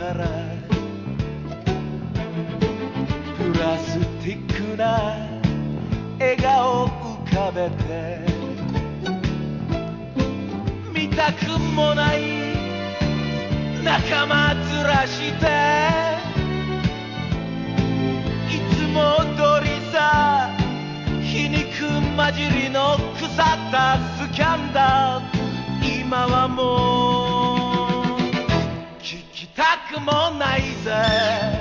からプラスティックな笑顔浮かべて見たくもない仲間ずらしていつも通りさ皮肉混じりの腐ったスキャンダル今はもう聞きたくもないぜ